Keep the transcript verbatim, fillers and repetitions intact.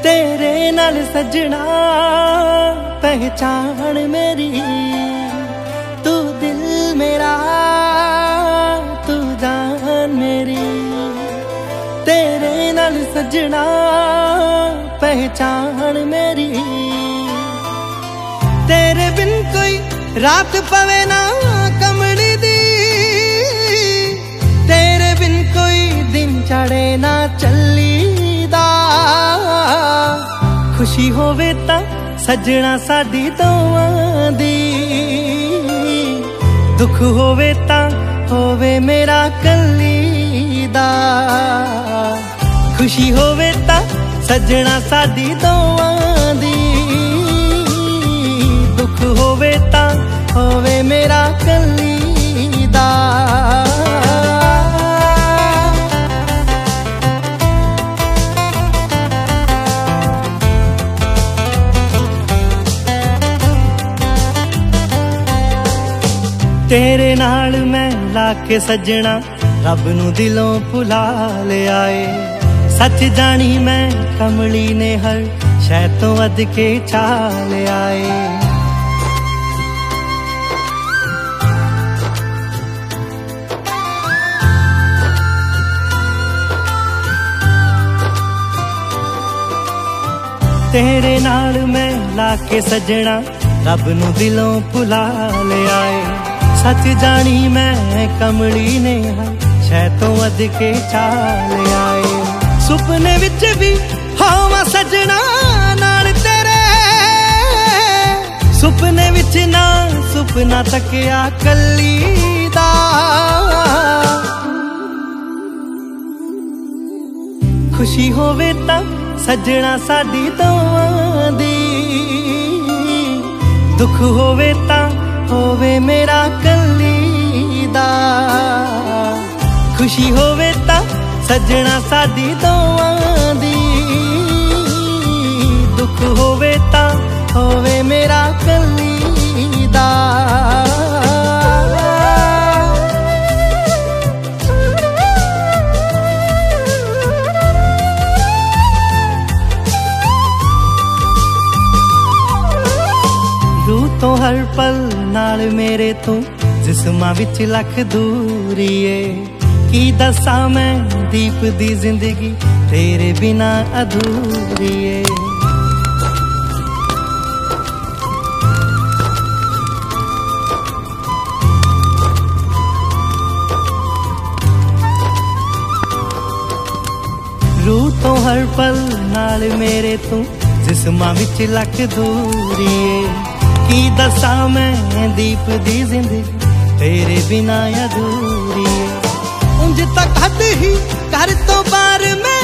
तेरे नाल सजना पहचान मेरी, तू दिल मेरा तू जान मेरी। तेरे नाल सजना पहचान मेरी, तेरे बिन कोई रात पवे ना कमली दी, तेरे बिन कोई दिन चढ़े ना चली दा। खुशी होवे ता सजना साडी दोवां दी, दुख होवे ता होवे मेरा कली दा। खुशी होवे ता सजना साडी दोवां दी, दुख होवे ता होवे मेरा कली दा। तेरे नाल मैं लाके सजना रब नू दिलों भुला ले आए। सच जानी मैं कमली ने हर शै तो वध के चाल आए। तेरे नाल मैं लाके सजना रब नू दिलों भुला ले आए। सच जानी मैं कमली ने शै तो वध के चाल आए। सुपने विच भी होवां सजना नाल तेरे, सुपने विच ना सुपना तकिया कली दा। खुशी होवे ता सजना साडी दोवां दी, दुख होवे ता होवे मेरा कली दा। खुशी होवे ता सजना साडी दोवां दी, दुख होवे ता होवे मेरा कली दा। रूह तो हर पल नाल मेरे तू जिस्मां विच लख दूरी है। की दसां मैं दीप दी जिंदगी तेरे बिना अधूरी है। रूह तो हर पल नाल मेरे तू जिस्मां विच लख दूरी है। की दसां मैं दीप दी जिंदगी तेरे बिना अधूरी है। उंज तक हद ही घर तो बार में